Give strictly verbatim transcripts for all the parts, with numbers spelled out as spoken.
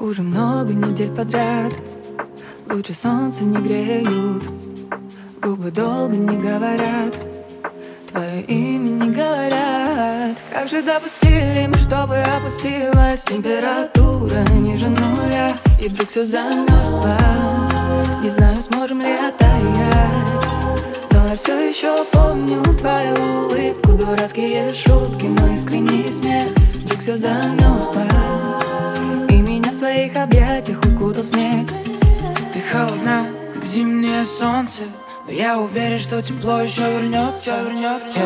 Уже много недель подряд лучи солнца не греют, губы долго не говорят, твое имя не говорят. Как же допустили мы, чтобы опустилась температура ниже нуля, и вдруг все замерзло. Не знаю, сможем ли оттаять, но я все еще помню твою улыбку, дурацкие шутки, мой искренний смех. Вдруг все замерзло, и меня в своих объятиях укутал снег. Ты холодна, как зимнее солнце, но я уверен, что тепло еще вернется, вернется.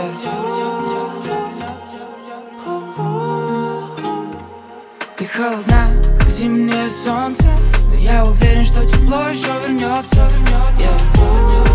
Ты холодна, как зимнее солнце, но я уверен, что тепло еще вернется, вернется.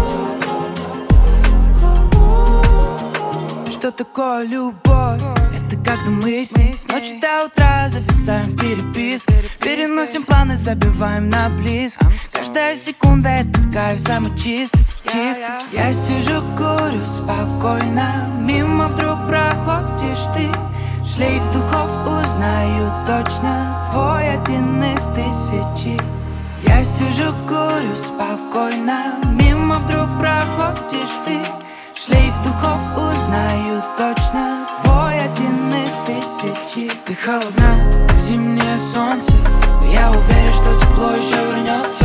Что такое любовь? Это когда мы с ней с ночи до утра зависаем в переписке, переносим планы, забиваем на близко. Каждая секунда это кайф, самый чистый, чистый. Я сижу, курю спокойно, мимо вдруг проходишь ты. Шлейф духов узнаю точно, твой один из тысячи. Я сижу, курю спокойно, мимо вдруг проходишь ты. Шлейф духов узнаю точно, твой один из тысячи. Ты холодна, как зимнее солнце, но я уверен, что тепло еще вернется.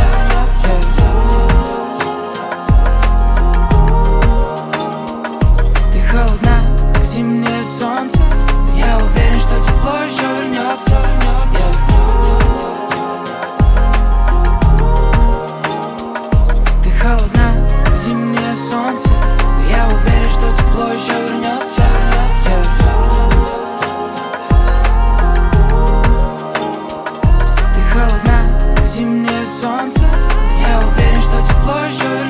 Ты холодна, как зимнее солнце, но я уверен, что тепло еще вернется. Ты холодна, как зимнее солнце, но я уверен, что тепло еще вернется. Ты холодна, как зимнее солнце, но я уверен, что тепло еще вернется.